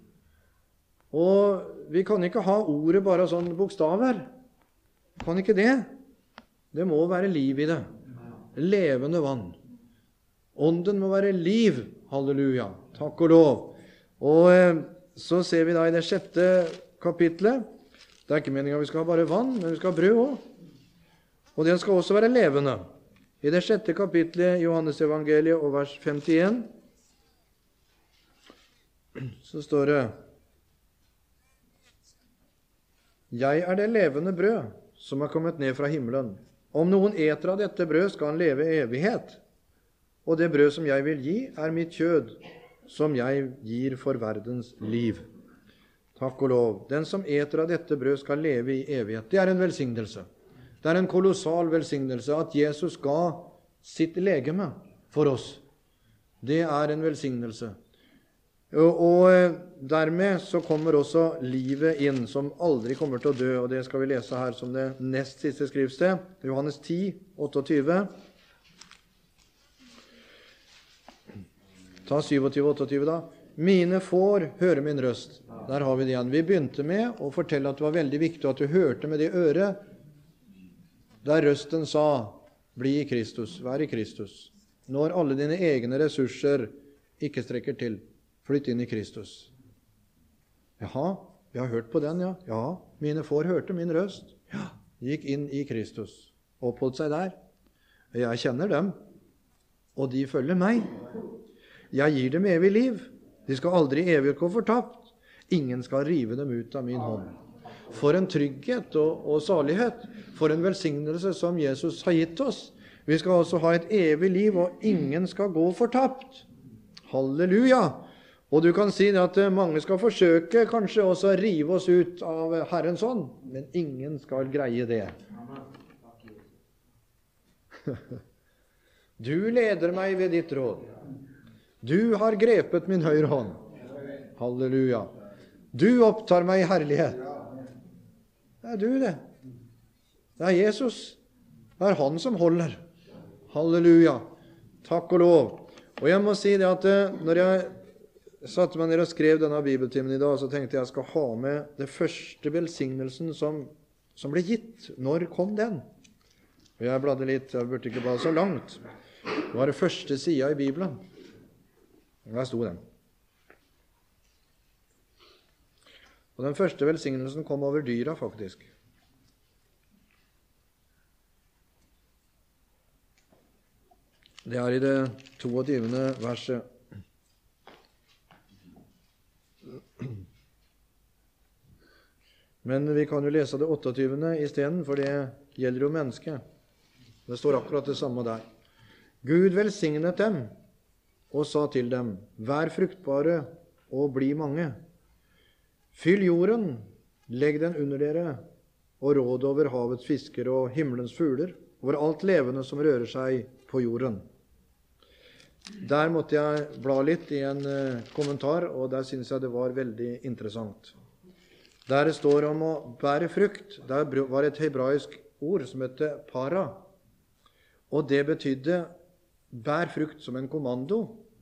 Og vi kan ikke ha ordet bare sånn bokstaver. Vi kan ikke det. Det må være liv i det. Levende vann. Ånden må være liv. Halleluja. Takk og lov. Og så ser vi da i det 6. kapitlet, det er ikke meningen at vi skal ha bare vann, men vi skal ha brød også. Og det skal også være levende. I det 6. kapitlet, Johannes evangeliet og vers 51, så står det: Jeg er det levende brød som er kommet ned fra himmelen. Om noen eter av dette brød, skal han leve i evighet. Og det brød som jeg vil gi, er mitt kjød, som jeg gir for verdens liv. Takk og lov. Den som eter av dette brød, skal leve i evighet. Det er en velsignelse. Det er en kolossal velsignelse at Jesus ga sitt legeme for oss. Det er en velsignelse. Og dermed så kommer også livet inn, som aldri kommer til å dø. Og det skal vi lese her som det nest siste skriftsted. Johannes 10, 28. Ta 27, 28 da. Mine får høre min røst. Der har vi det igjen. Vi begynte med å fortelle at det var veldig viktig at du hørte med det øret, der røsten sa, bli i Kristus, vær i Kristus. Når alle dine egne ressurser ikke strekker til, flytt inn i Kristus. Jaha, vi har hørt på den, ja. Ja, mine får hørte min røst. Ja, gikk inn i Kristus. Oppholdt seg der. Jeg kjenner dem, og de følger meg. Jeg gir dem evig liv. De skal aldri evig gå fortapt. Ingen skal rive dem ut av min hånd. For en trygghet og salighet. For en velsignelse som Jesus har gitt oss. Vi skal også ha et evig liv, og ingen skal gå fortapt. Halleluja! Og du kan si at mange skal forsøke kanskje også å rive oss ut av Herrens ånd, men ingen skal greie det. Du leder meg ved ditt råd. Du har grepet min høyre hånd. Halleluja. Du opptar meg i herlighet. Det er du det. Det er Jesus. Det er han som holder. Halleluja. Takk og lov. Og jeg må si det at når jeg satte meg ned og skrev denne bibeltimen i dag, så tenkte jeg skal ha med det første velsignelsen som ble gitt. Når kom den? Og jeg bladde litt, jeg burde ikke bla så langt. Det var det første sida i Bibelen. Der sto den. Og den første velsignelsen kom over dyra, faktisk. Det er i det 22. verset. Men vi kan jo lese det 28. i stedet, for det gjelder jo mennesket. Det står akkurat det samme der. Gud velsignet dem og sa til dem, vær fruktbare og bli mange. Fyll jorden, legg den under dere, og råd over havets fisker og himmelens fugler, over alt levende som rører seg på jorden. Der måtte jeg bla litt i en kommentar, og der synes jeg det var veldig interessant. Der det står om å bære frukt, der var et hebraisk ord som heter para, og det betydde bær frukt som en kommando.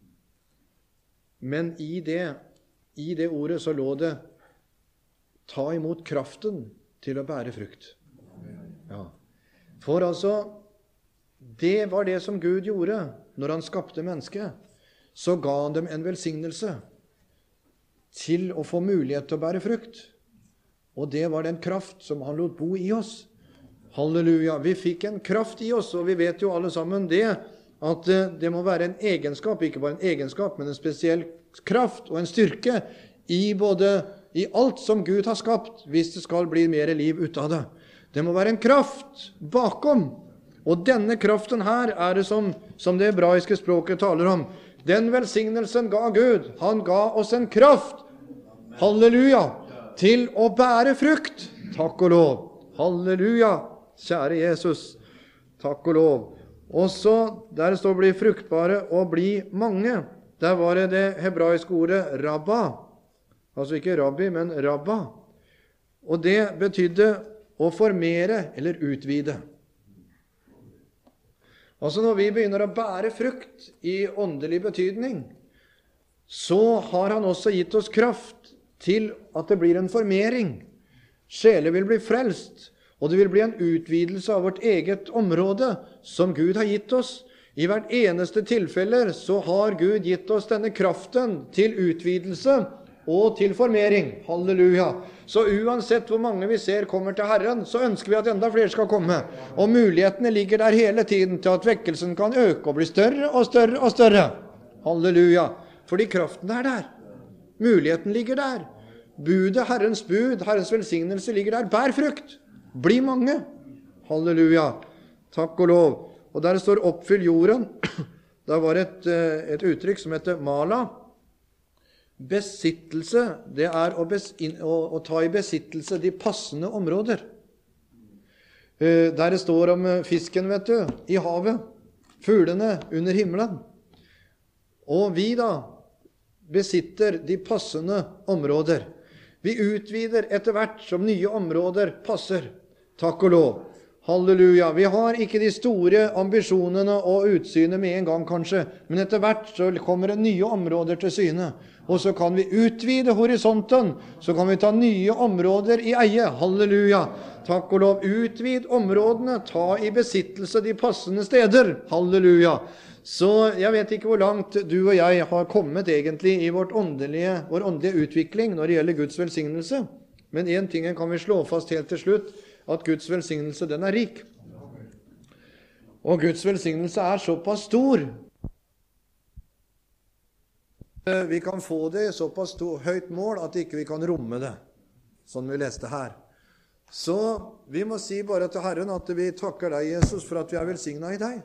Men i det ordet så lå det ta imot kraften til å bære frukt. Ja. For altså, det var det som Gud gjorde når han skapte mennesket. Så ga han dem en velsignelse til å få mulighet til å bære frukt. Og det var den kraft som han lot bo i oss. Halleluja! Vi fikk en kraft i oss, og vi vet jo alle sammen det, at det må være en egenskap, ikke bare en egenskap, men en spesiell kraft og en styrke i alt som Gud har skapt, hvis det skal bli mer liv ut av det. Det må være en kraft bakom. Og denne kraften her er det som det hebraiske språket taler om. Den velsignelsen ga Gud. Han ga oss en kraft. Halleluja! Til å bære frukt. Takk og lov. Halleluja! Kjære Jesus. Takk og lov. Og så, der står bli fruktbare og bli mange. Der var det hebraiske ordet rabba. Altså ikke rabbi, men rabba. Og det betydde å formere eller utvide. Altså når vi begynner å bære frukt i åndelig betydning, så har han også gitt oss kraft til at det blir en formering. Sjeler vil bli frelst, og det vil bli en utvidelse av vårt eget område som Gud har gitt oss. I hvert eneste tilfelle så har Gud gitt oss denne kraften til utvidelse og til formering. Halleluja! Så uansett hvor mange vi ser kommer til Herren, så ønsker vi at enda flere skal komme. Og mulighetene ligger der hele tiden til at vekkelsen kan øke og bli større og større og større. Halleluja! Fordi kraften er der. Muligheten ligger der. Budet, Herrens bud, Herrens velsignelse ligger der. Bær frukt. Bli mange. Halleluja. Takk og lov. Og der står oppfyll jorden. Der var et uttrykk som heter mala. Besittelse, det er å ta i besittelse de passende områder. Der det står om fisken, vet du, i havet, fuglene under himmelen. Og vi da besitter de passende områder. Vi utvider etter hvert som nye områder passer. Takk og lov. Halleluja. Vi har ikke de store ambisjonene og utsynet med en gang kanskje, men etter hvert så kommer det nye områder til syne. Og så kan vi utvide horisonten, så kan vi ta nye områder i eie. Halleluja. Takk og lov. Utvid områdene, ta i besittelse de passende steder. Halleluja. Så jeg vet ikke hvor langt du og jeg har kommet egentlig i vår åndelige utvikling når det gjelder Guds velsignelse. Men en ting kan vi slå fast helt til slutt, at Guds velsignelse, den er rik. Og Guds velsignelse er såpass stor. Vi kan få det i såpass høyt mål at ikke vi kan romme det, som vi leste her. Så vi må si bare til Herren at vi takker deg, Jesus, for at vi er velsignet i deg.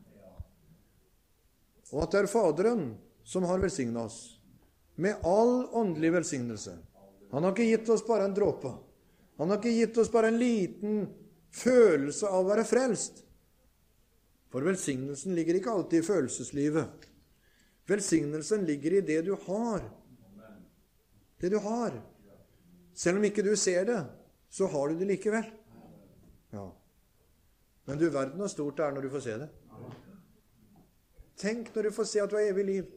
Og at det er Faderen som har velsignet oss med all åndelig velsignelse. Han har ikke gitt oss bare en dråpe. Han har ikke gitt oss bare en liten følelse av å være frelst. For velsignelsen ligger ikke alltid i følelseslivet. Velsignelsen ligger i det du har. Det du har. Selv om ikke du ser det, så har du det likevel. Ja. Men du, verden hvor stort det er når du får se det. Tenk når du får se at du har evig liv.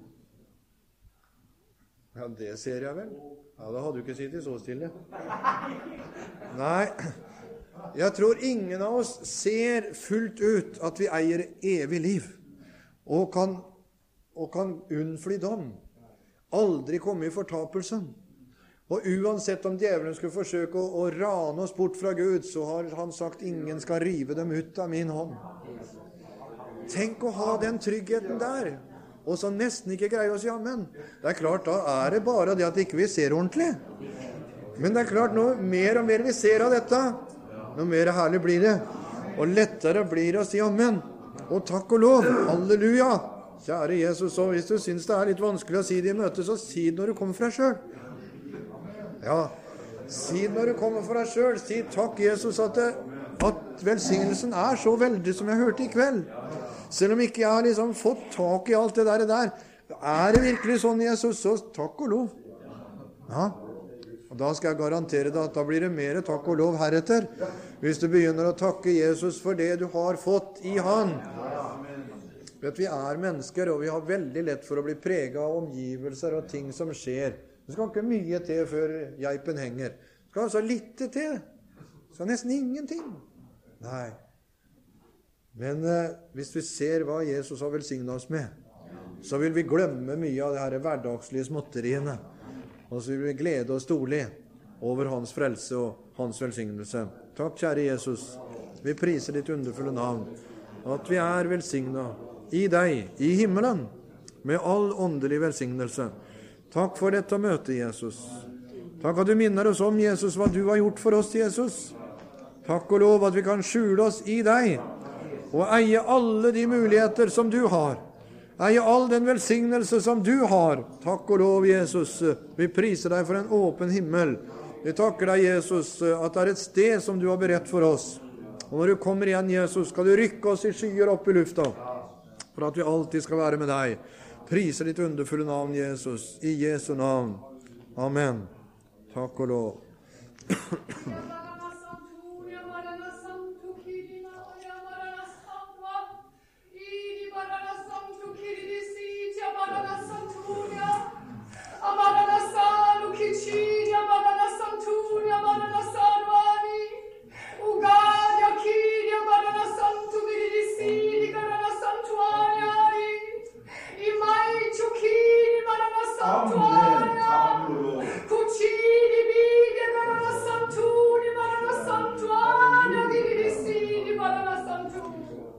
Ja, det ser jeg vel. Ja, da hadde du ikke sittet så stille. Nei, jeg tror ingen av oss ser fullt ut at vi eier evig liv, og kan unnfly dom. Aldri komme i fortapelsen. Og uansett om djevelen skulle forsøke å rane oss bort fra Gud, så har han sagt, ingen skal rive dem ut av min hånd. Tenk å ha den tryggheten der, og så nesten ikke greie oss i ammen. Det er klart, da er det bare det at ikke vi ser ordentlig. Men det er klart, noe mer og mer vi ser av dette, noe mer herlig blir det. Og lettere blir det å si ammen. Og takk og lov. Halleluja. Kjære Jesus, og hvis du synes det er litt vanskelig å si det i møte, så si det når du kommer fra deg selv. Ja, si det når du kommer fra deg selv. Si takk, Jesus, at velsignelsen er så veldig som jeg hørte i kveld. Selv om ikke jeg har liksom fått tak i alt det der, er det virkelig sånn, Jesus, så takk og lov. Ja, og da skal jeg garantere deg at da blir det mer takk og lov heretter, hvis du begynner å takke Jesus for det du har fått i han. Vet, vi er mennesker, og vi har veldig lett for å bli preget av omgivelser og ting som skjer. Det skal ikke mye til før geipen henger. Det skal altså litt til. Det skal nesten ingenting. Nei. Men hvis vi ser hva Jesus har velsignet oss med, så vil vi glemme mye av det her hverdagslige småtteriene. Og så vil vi glede oss storlig over hans frelse og hans velsignelse. Takk, kjære Jesus. Vi priser ditt underfulle navn. At vi er velsignet i deg, i himmelen, med all åndelig velsignelse. Takk for dette møtet, Jesus. Takk at du minner oss om, Jesus, hva du har gjort for oss, Jesus. Takk og lov at vi kan skjule oss i deg, og eie alle de muligheter som du har. Eie all den velsignelse som du har. Takk og lov, Jesus. Vi priser deg for en åpen himmel. Vi takker deg, Jesus, at det er et sted som du har beredt for oss. Og når du kommer igjen, Jesus, skal du rykke oss i skyer opp i lufta, for at vi alltid skal være med deg. Priser ditt underfulle navn, Jesus. I Jesu navn. Amen. Takk og lov.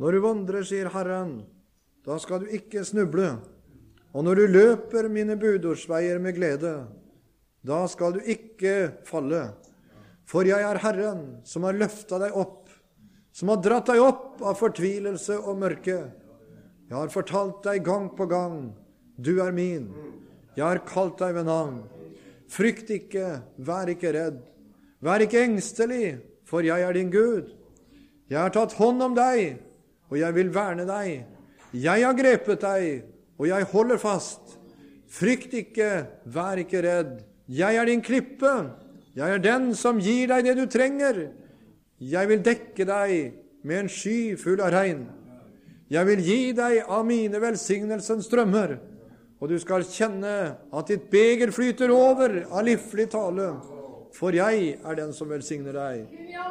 Når du vandrer, sier Herren, da skal du ikke snuble. Og når du løper mine budordsveier med glede, da skal du ikke falle. For jeg er Herren, som har løftet deg opp, som har dratt deg opp av fortvilelse og mørke. Jeg har fortalt deg gang på gang, du er min. Jeg har kalt deg ved navn. Frykt ikke, vær ikke redd. Vær ikke engstelig, for jeg er din Gud. Jeg har tatt hånd om deg, og jeg vil verne deg. Jeg har grepet deg, og jeg holder fast. Frykt ikke, vær ikke redd. Jeg er din klippe. Jeg er den som gir deg det du trenger. Jeg vil dekke deg med en sky full av regn. Jeg vil gi deg av mine velsignelsens strømmer, og du skal kjenne at ditt beger flyter over av livlig tale, for jeg er den som velsigner deg.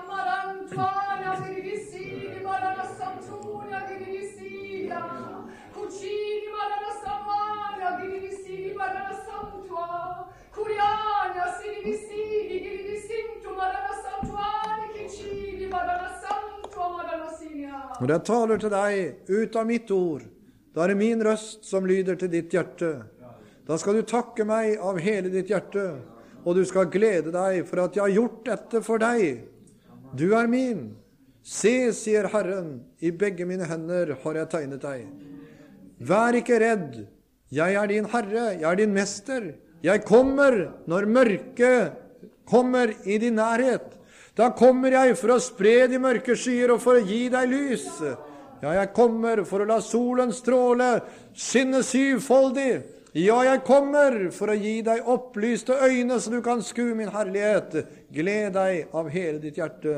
Når jeg taler til deg ut av mitt ord, da er det min røst som lyder til ditt hjerte. Da skal du takke meg av hele ditt hjerte, og du skal glede deg for at jeg har gjort dette for deg. Du er min. Se, sier Herren, i begge mine hender har jeg tegnet deg. Vær ikke redd. Jeg er din Herre, jeg er din mester. Jeg kommer når mørket kommer i din nærhet. Da kommer jeg for å spre de mørke skyer og for å gi deg lys. Ja, jeg kommer for å la solen stråle, skinne syvfoldig. Ja, jeg kommer for å gi deg opplyste øyne, så du kan skue min herlighet. Gled deg av hele ditt hjerte.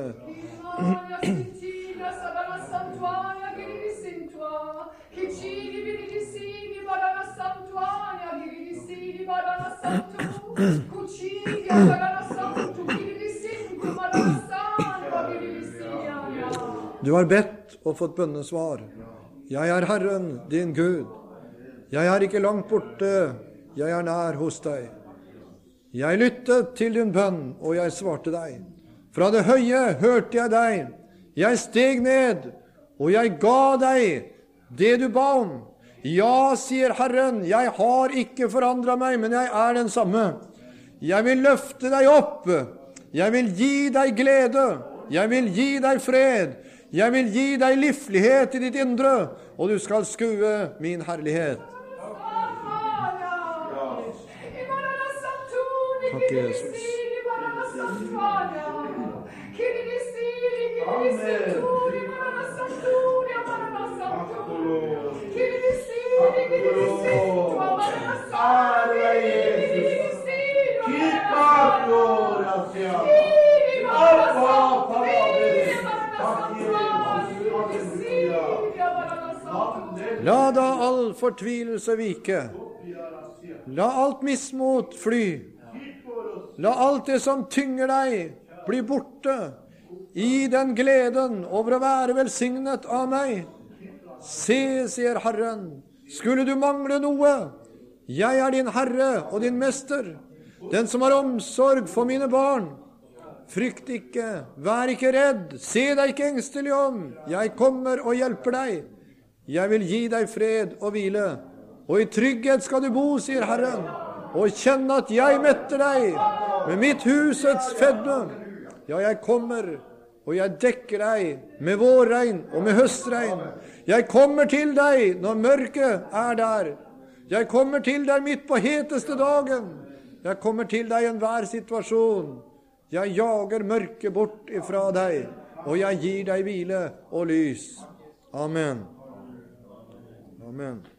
Du har bedt og fått bønnesvar. Jeg er Herren, din Gud. Jeg er ikke langt borte, jeg er nær hos deg. Jeg lyttet til din bønn, og jeg svarte deg. Fra det høye hørte jeg deg. Jeg steg ned, og jeg ga deg det du ba om. Ja, sier Herren, jeg har ikke forandret meg, men jeg er den samme. Jeg vil løfte deg opp. Jeg vil gi deg glede. Jeg vil gi deg fred. Jeg vil gi deg livlighet i ditt indre, og du skal skue min herlighet. Takk, Jesus. La da all fortvilelse vike. La alt mismot fly. La alt det som tynger deg, bli borte. I den gleden over å være velsignet av meg. Se, sier Herren, skulle du mangle noe? Jeg er din Herre og din Mester, den som har omsorg for mine barn. Frykt ikke, vær ikke redd, se deg ikke engstelig om. Jeg kommer og hjelper deg. Jeg vil gi deg fred og hvile, og i trygghet skal du bo, sier Herren, og kjenne at jeg metter deg med mitt husets fedme. Ja, jeg kommer, og jeg dekker deg med vårregn og med høstregn. Jeg kommer til deg når mørket er der. Jeg kommer til deg midt på heteste dagen. Jeg kommer til deg i enhver situasjon. Jeg jager mørket bort ifra deg, og jeg gir deg hvile og lys. Amen. Amen.